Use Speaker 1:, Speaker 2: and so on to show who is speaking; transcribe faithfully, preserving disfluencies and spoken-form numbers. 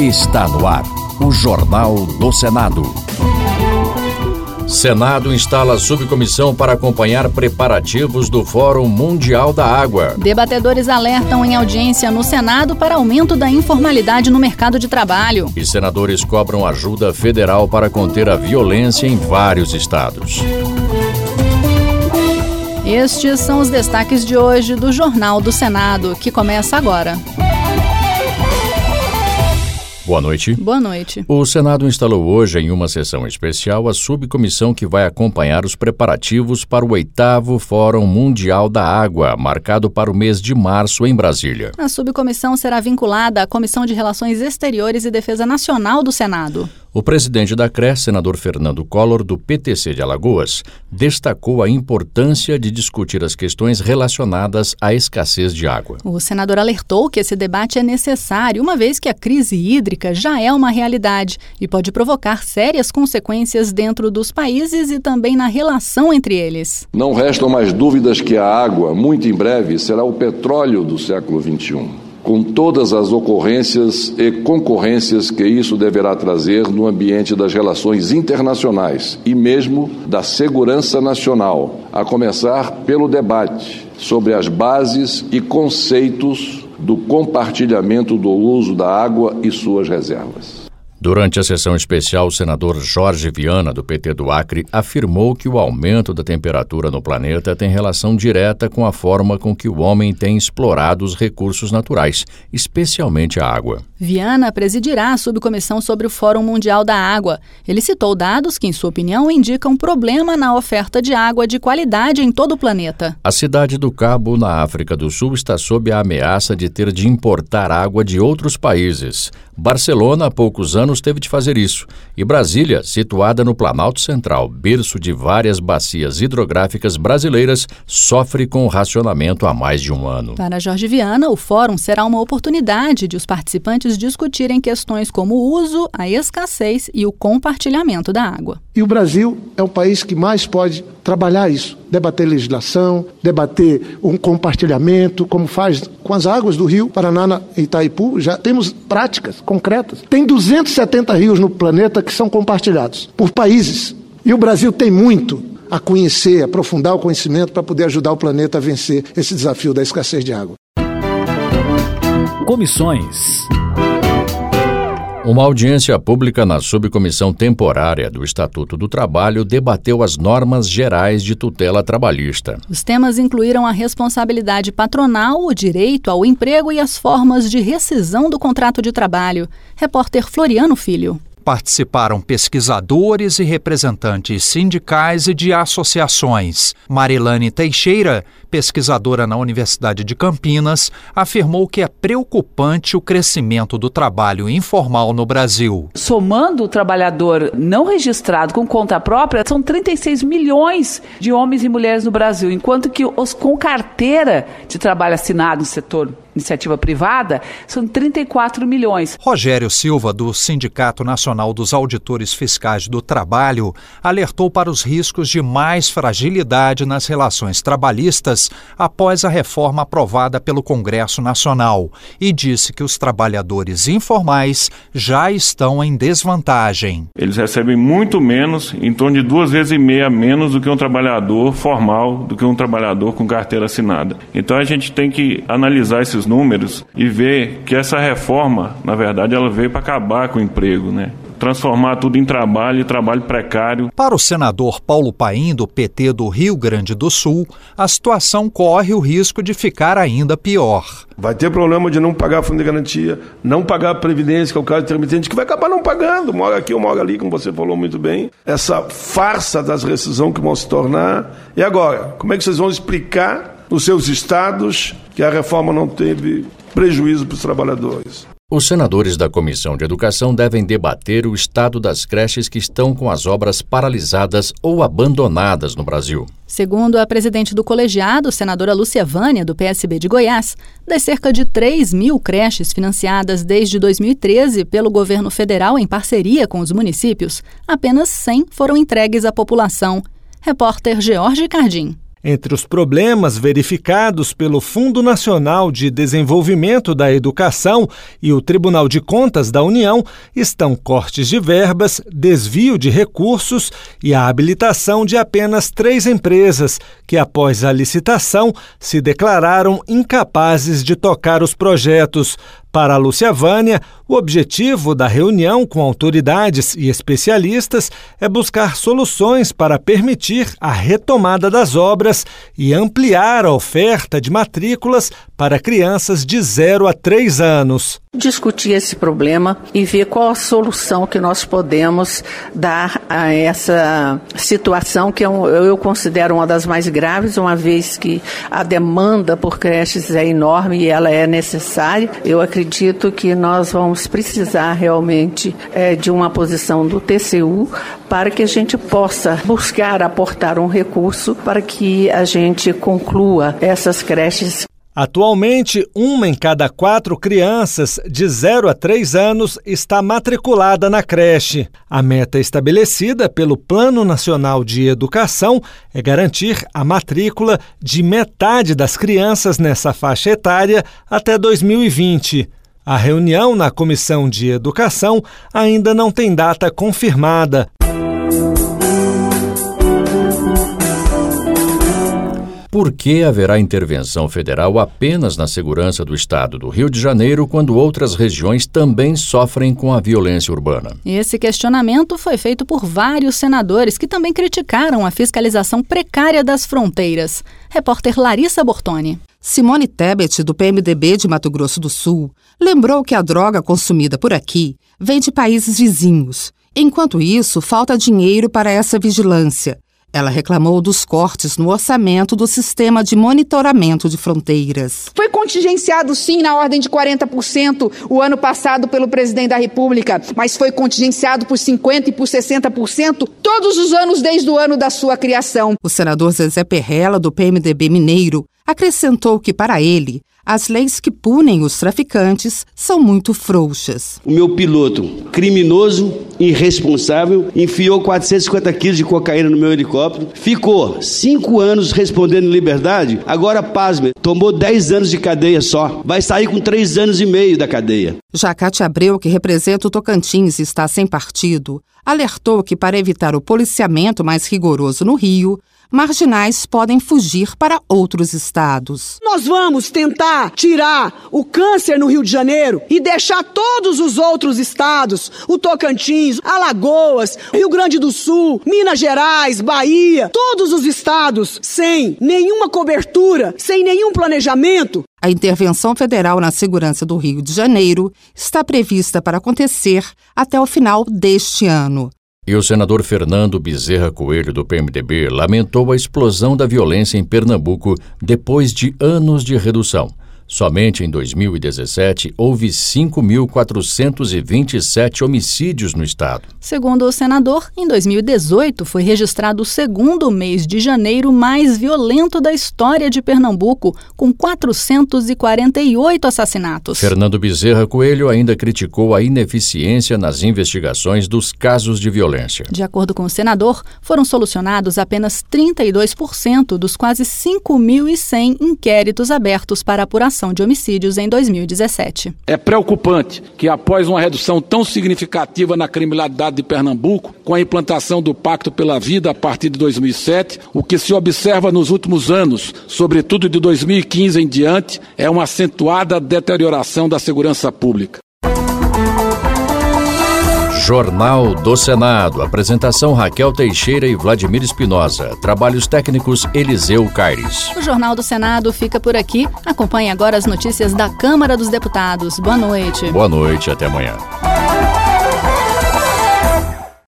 Speaker 1: Está no ar, o Jornal do Senado. Senado instala subcomissão para acompanhar preparativos do Fórum Mundial da Água.
Speaker 2: Debatedores alertam em audiência no Senado para aumento da informalidade no mercado de trabalho.
Speaker 1: E senadores cobram ajuda federal para conter a violência em vários estados.
Speaker 2: Estes são os destaques de hoje do Jornal do Senado, que começa agora.
Speaker 1: Boa noite.
Speaker 2: Boa noite.
Speaker 1: O Senado instalou hoje, em uma sessão especial, a subcomissão que vai acompanhar os preparativos para o oitavo Fórum Mundial da Água, marcado para o mês de março em Brasília.
Speaker 2: A subcomissão será vinculada à Comissão de Relações Exteriores e Defesa Nacional do Senado. O
Speaker 1: presidente da C R E S, senador Fernando Collor, do P T C de Alagoas, destacou a importância de discutir as questões relacionadas à escassez de água.
Speaker 2: O senador alertou que esse debate é necessário, uma vez que a crise hídrica já é uma realidade e pode provocar sérias consequências dentro dos países e também na relação entre eles.
Speaker 3: Não restam mais dúvidas que a água, muito em breve, será o petróleo do século vinte e um. Com todas as ocorrências e concorrências que isso deverá trazer no ambiente das relações internacionais e mesmo da segurança nacional, a começar pelo debate sobre as bases e conceitos do compartilhamento do uso da água e suas reservas.
Speaker 1: Durante a sessão especial, o senador Jorge Viana, do P T do Acre, afirmou que o aumento da temperatura no planeta tem relação direta com a forma com que o homem tem explorado os recursos naturais, especialmente a água.
Speaker 2: Viana presidirá a subcomissão sobre o Fórum Mundial da Água. Ele citou dados que, em sua opinião, indicam problema na oferta de água de qualidade em todo o planeta.
Speaker 1: A cidade do Cabo, na África do Sul, está sob a ameaça de ter de importar água de outros países. Barcelona, há poucos anos, teve de fazer isso. E Brasília, situada no Planalto Central, berço de várias bacias hidrográficas brasileiras, sofre com o racionamento há mais de um ano.
Speaker 2: Para Jorge Viana, o fórum será uma oportunidade de os participantes discutirem questões como o uso, a escassez e o compartilhamento da água.
Speaker 4: E o Brasil é o país que mais pode trabalhar isso, debater legislação, debater um compartilhamento, como faz com as águas do Rio Paraná e Itaipu. Já temos práticas concretas. Tem duzentos e setenta rios no planeta que são compartilhados por países. E o Brasil tem muito a conhecer, aprofundar o conhecimento para poder ajudar o planeta a vencer esse desafio da escassez de água.
Speaker 1: Comissões. Uma audiência pública na subcomissão temporária do Estatuto do Trabalho debateu as normas gerais de tutela trabalhista.
Speaker 2: Os temas incluíram a responsabilidade patronal, o direito ao emprego e as formas de rescisão do contrato de trabalho. Repórter Floriano Filho.
Speaker 5: Participaram pesquisadores e representantes sindicais e de associações. Marilane Teixeira, pesquisadora na Universidade de Campinas, afirmou que é preocupante o crescimento do trabalho informal no Brasil.
Speaker 6: Somando o trabalhador não registrado com conta própria, são trinta e seis milhões de homens e mulheres no Brasil, enquanto que os com carteira de trabalho assinado no setor iniciativa privada, são trinta e quatro milhões.
Speaker 5: Rogério Silva, do Sindicato Nacional dos Auditores Fiscais do Trabalho, alertou para os riscos de mais fragilidade nas relações trabalhistas após a reforma aprovada pelo Congresso Nacional e disse que os trabalhadores informais já estão em desvantagem.
Speaker 7: Eles recebem muito menos, em torno de duas vezes e meia menos do que um trabalhador formal, do que um trabalhador com carteira assinada. Então a gente tem que analisar esses números e ver que essa reforma, na verdade, ela veio para acabar com o emprego, né? Transformar tudo em trabalho e trabalho precário.
Speaker 5: Para o senador Paulo Paim, do P T do Rio Grande do Sul, a situação corre o risco de ficar ainda pior.
Speaker 8: Vai ter problema de não pagar fundo de garantia, não pagar a previdência, que é o caso de intermitente, que vai acabar não pagando, uma hora aqui, uma hora ali, como você falou muito bem. Essa farsa das rescisões que vão se tornar. E agora, como é que vocês vão explicar nos seus estados que a reforma não teve prejuízo para os trabalhadores?
Speaker 1: Os senadores da Comissão de Educação devem debater o estado das creches que estão com as obras paralisadas ou abandonadas no Brasil.
Speaker 2: Segundo a presidente do colegiado, senadora Lúcia Vânia, do P S B de Goiás, das cerca de três mil creches financiadas desde dois mil e treze pelo governo federal em parceria com os municípios, apenas cem foram entregues à população. Repórter George Cardim.
Speaker 9: Entre os problemas verificados pelo Fundo Nacional de Desenvolvimento da Educação e o Tribunal de Contas da União estão cortes de verbas, desvio de recursos e a habilitação de apenas três empresas que, após a licitação, se declararam incapazes de tocar os projetos. Para a Lúcia Vânia, o objetivo da reunião com autoridades e especialistas é buscar soluções para permitir a retomada das obras e ampliar a oferta de matrículas para crianças de zero a três anos.
Speaker 10: Discutir esse problema e ver qual a solução que nós podemos dar a essa situação que eu, eu considero uma das mais graves, uma vez que a demanda por creches é enorme e ela é necessária. Eu acredito que nós vamos precisar realmente é, de uma posição do T C U para que a gente possa buscar aportar um recurso para que a gente conclua essas creches.
Speaker 9: Atualmente, uma em cada quatro crianças de zero a três anos está matriculada na creche. A meta estabelecida pelo Plano Nacional de Educação é garantir a matrícula de metade das crianças nessa faixa etária até dois mil e vinte. A reunião na Comissão de Educação ainda não tem data confirmada.
Speaker 1: Por que haverá intervenção federal apenas na segurança do estado do Rio de Janeiro quando outras regiões também sofrem com a violência urbana?
Speaker 2: Esse questionamento foi feito por vários senadores que também criticaram a fiscalização precária das fronteiras. Repórter Larissa Bortoni.
Speaker 11: Simone Tebet, do P M D B de Mato Grosso do Sul, lembrou que a droga consumida por aqui vem de países vizinhos. Enquanto isso, falta dinheiro para essa vigilância. Ela reclamou dos cortes no orçamento do sistema de monitoramento de fronteiras.
Speaker 12: Foi contingenciado, sim, na ordem de quarenta por cento o ano passado pelo presidente da República, mas foi contingenciado por cinquenta por cento e por sessenta por cento todos os anos desde o ano da sua criação.
Speaker 11: O senador Zezé Perrella, do P M D B mineiro, acrescentou que, para ele, as leis que punem os traficantes são muito frouxas.
Speaker 13: O meu piloto, criminoso, irresponsável, enfiou quatrocentos e cinquenta quilos de cocaína no meu helicóptero, ficou cinco anos respondendo em liberdade, agora, pasme, tomou dez anos de cadeia só, vai sair com três anos e meio da cadeia.
Speaker 11: Já Cátia Abreu, que representa o Tocantins e está sem partido, alertou que, para evitar o policiamento mais rigoroso no Rio, marginais podem fugir para outros estados.
Speaker 14: Nós vamos tentar tirar o câncer no Rio de Janeiro e deixar todos os outros estados, o Tocantins, Alagoas, Rio Grande do Sul, Minas Gerais, Bahia, todos os estados sem nenhuma cobertura, sem nenhum planejamento.
Speaker 11: A intervenção federal na segurança do Rio de Janeiro está prevista para acontecer até o final deste ano.
Speaker 1: E o senador Fernando Bezerra Coelho, do P M D B, lamentou a explosão da violência em Pernambuco depois de anos de redução. Somente em dois mil e dezessete, houve cinco mil quatrocentos e vinte e sete homicídios no estado.
Speaker 2: Segundo o senador, em dois mil e dezoito foi registrado o segundo mês de janeiro mais violento da história de Pernambuco, com quatrocentos e quarenta e oito assassinatos.
Speaker 1: Fernando Bezerra Coelho ainda criticou a ineficiência nas investigações dos casos de violência.
Speaker 2: De acordo com o senador, foram solucionados apenas trinta e dois por cento dos quase cinco mil e cem inquéritos abertos para apuração de homicídios em dois mil e dezessete.
Speaker 15: É preocupante que, após uma redução tão significativa na criminalidade de Pernambuco, com a implantação do Pacto pela Vida a partir de dois mil e sete, o que se observa nos últimos anos, sobretudo de dois mil e quinze em diante, é uma acentuada deterioração da segurança pública.
Speaker 1: Jornal do Senado. Apresentação Raquel Teixeira e Vladimir Espinosa. Trabalhos técnicos Eliseu Caires.
Speaker 2: O Jornal do Senado fica por aqui. Acompanhe agora as notícias da Câmara dos Deputados. Boa noite.
Speaker 1: Boa noite, até amanhã.